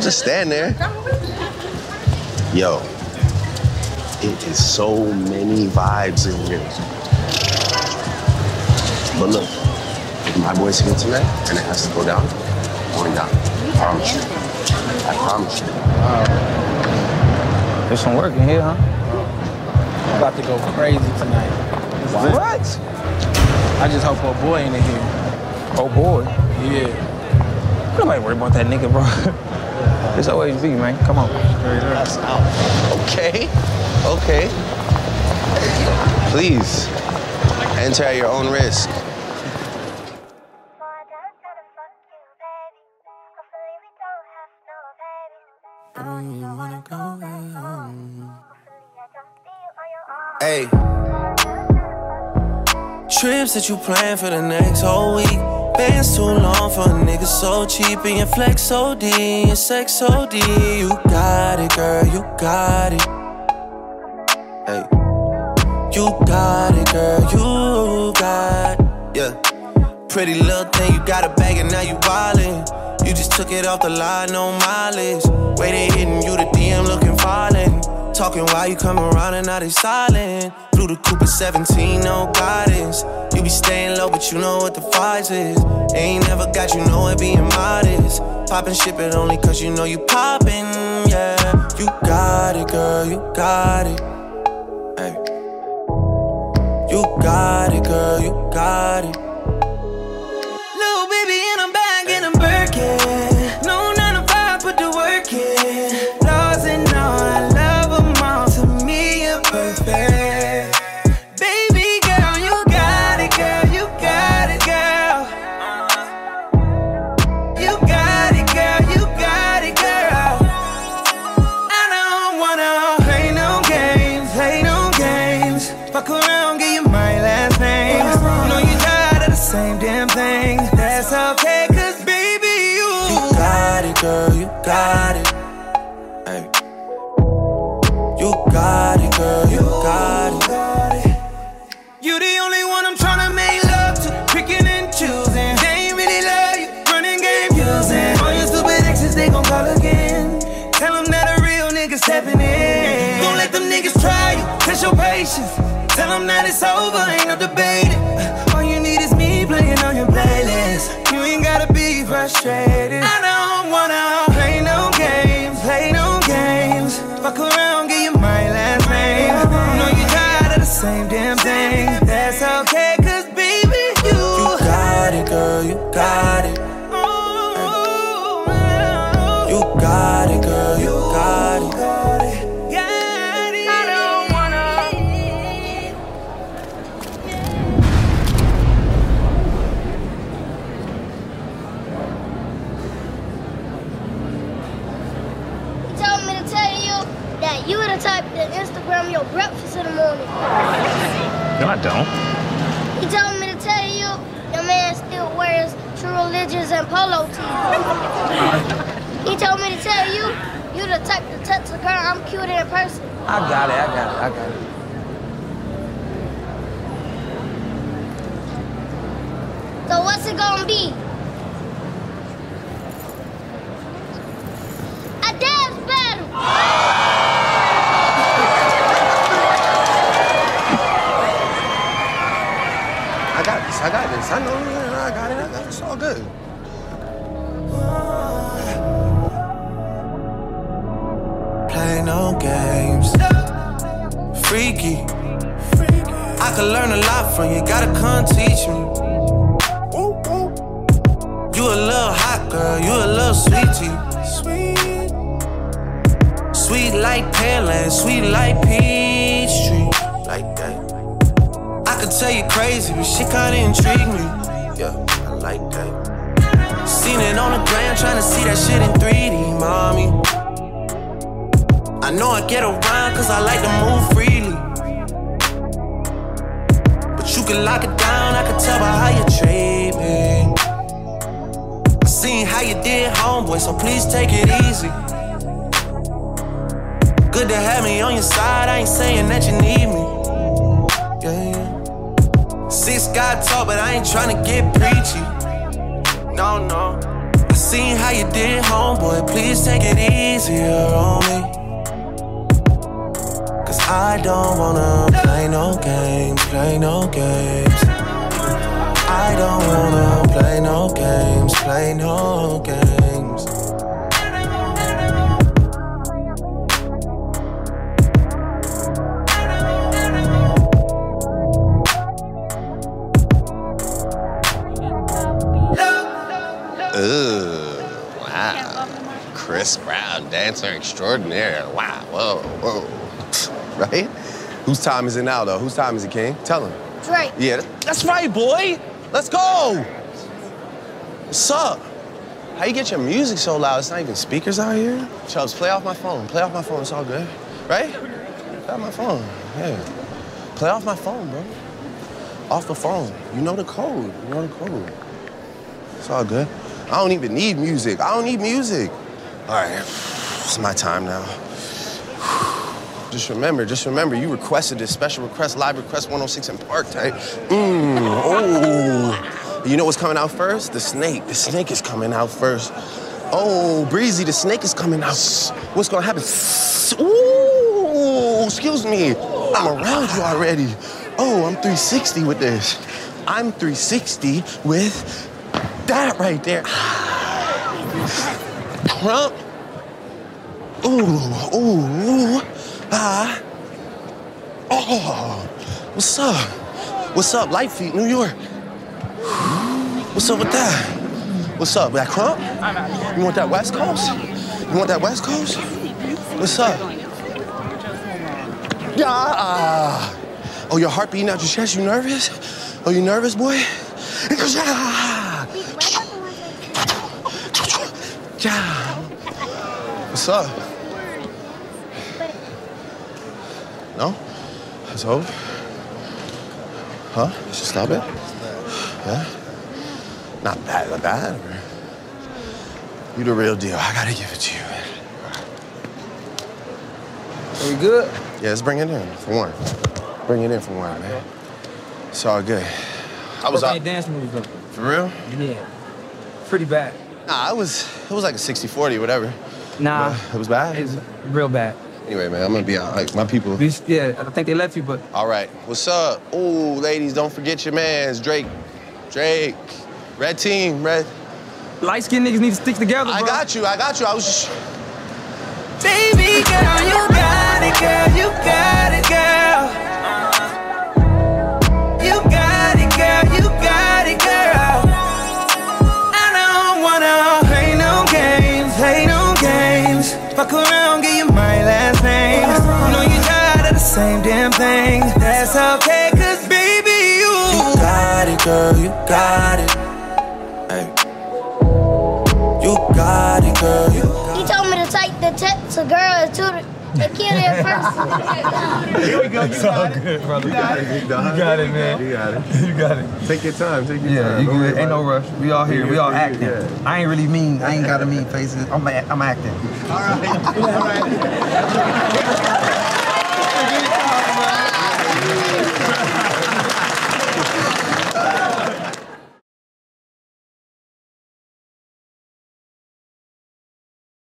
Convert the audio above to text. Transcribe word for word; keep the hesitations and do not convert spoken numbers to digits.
just stand there. Yo, it is so many vibes in here. But look, if my boys here tonight and it has to go down, going down. I promise you. I promise you. Uh, there's some work in here, huh? I'm about to go crazy tonight. What? What? I just hope old boy ain't in here. Oh boy? Yeah. Nobody worry about that nigga, bro. It's always be, man. Come on. That's out. Okay. Okay. Please. Enter at your own risk. Hey. Trips that you plan for the next whole week. Bands too long for a nigga so cheap. And your flex O D, and your sex O D. You got it, girl, you got it. Hey. You got it, girl, you got it. Yeah. Pretty little thing, you got a bag and now you wildin'. You just took it off the line, no mileage. Way they hitting you, the D M looking violent. Talking while you come around and now they silent. Flew the coupe at seventeen, no guidance. You be staying low, but you know what the price is. Ain't never got you know it being modest. Poppin' ship it only cause you know you poppin', yeah. You got it, girl, you got it. Hey. You got it, girl, you got it. Little baby in a bag in a Birkin. No nine to five, put the work in. Laws and all, I love them all. To me, you're perfect. Baby girl, you got it, girl, you got it, girl. You got it, girl, you got it, girl. I don't wanna play no games, play no games. Fuck around, give you my last name. Know you tired of the same damn thing. That's okay, cause baby, you You got it, girl, you got it. Hey. You got it, girl, you got it. You the only one I'm tryna make love to. Picking and choosing. They ain't really love you, running game using. All your stupid exes, they gon' call again. Tell them that a real nigga stepping in. Don't let them niggas try you, test your patience. Tell them that it's over, ain't no debating. All you need is me playing on your playlist. You ain't gotta be frustrated. I don't wanna play no games, play no games. Fuck around, give you my last name. Know you tired of the same damn thing. That's okay, cause baby, you You got it, girl, you got it. You got it, girl, you got it. You were the type that Instagram your breakfast in the morning. No, I don't. He told me to tell you your man still wears True Religions and polo tees. He told me to tell you you the type to text a girl I'm cute in person. I got it, I got it, I got it. So what's it gonna be? A dance battle! I got this, I got this. I know, I got it, I got it. It's all good. Play no games. Freaky. I could learn a lot from you, gotta come teach me. You a little hot girl, you a little sweetie. Sweet. Sweet like Pearland, sweet like Peachtree. Like that. I could tell you crazy, but shit kinda intrigue me. Yeah, I like that. Seen it on the gram, tryna see that shit in three D, mommy. I know I get around cause I like to move freely. But you can lock it down, I can tell by how you treat me. I seen how you did, homeboy, so please take it easy. Good to have me on your side, I ain't saying that you need me. Yeah, yeah. Six got tall, but I ain't tryna get preachy. No, no. I seen how you did, homeboy. Please take it easier on me. Cause I don't wanna play no games, play no games. I don't wanna play no games, play no games. Ugh, wow. Chris Brown, dancer extraordinaire. Wow, whoa, whoa. Right? Whose time is it now, though? Whose time is it, King? Tell him. Drake. Yeah, that's right, boy. Let's go. What's up? How you get your music so loud? It's not even speakers out here. Chubbs, play off my phone. Play off my phone. It's all good. Right? Play off my phone. Yeah. Play off my phone, bro. Off the phone. You know the code. You know the code. It's all good. I don't even need music. I don't need music. All right, it's my time now. Just remember, just remember, you requested this special request, live request one oh six in Park type. Mmm, oh. You know what's coming out first? The snake. The snake is coming out first. Oh, Breezy, the snake is coming out. What's gonna happen? Ooh, excuse me. I'm around you already. Oh, I'm three sixty with this. I'm three sixty with that right there. Crump. Ooh, ooh, ah. Oh, what's up? What's up, Light Feet, New York? What's up with that? What's up, that crump? You want that West Coast? You want that West Coast? What's up? Yeah. Oh, your heart beating out your chest, you nervous? Oh, you nervous, boy? It goes, yeah. Yeah. What's up? No? It's over? Huh? You should stop it? Yeah? Not bad, not bad. You the real deal. I gotta give it to you, man. Are we good? Yeah, let's bring it in for one. Bring it in for one, man. It's all good. I was What out. dance moves though? For real? Yeah. Pretty bad. Nah, it was it was like a sixty forty, whatever. Nah. But it was bad? It's real bad. Anyway, man, I'm gonna be out. Like, my people. We, yeah, I think they left you, but All right. What's up? Ooh, ladies, don't forget your mans. Drake. Drake. Red team, red. light-skinned niggas need to stick together, bro. I got you, I got you. I was just... Baby girl, you got it, girl, you got it, girl. You got it, girl, you got it, girl. I don't wanna play no games, play no games. Fuck around, give you my last name. You know you tired of the same damn thing. That's okay, cause baby, you You got it, girl, you got it. Hey. You got it, girl, you got it. He told me to take the text to girls to the, the kid in person. Here we go. It's all good, brother. You got it. You got it, man. You got it. You got it. Take your time. Take your Yeah, time. you Don't worry good. Ain't no about rush. We all here. We all Yeah, acting. yeah. I ain't really mean. I ain't got to mean faces. I'm, a- I'm acting. it. All right. All right.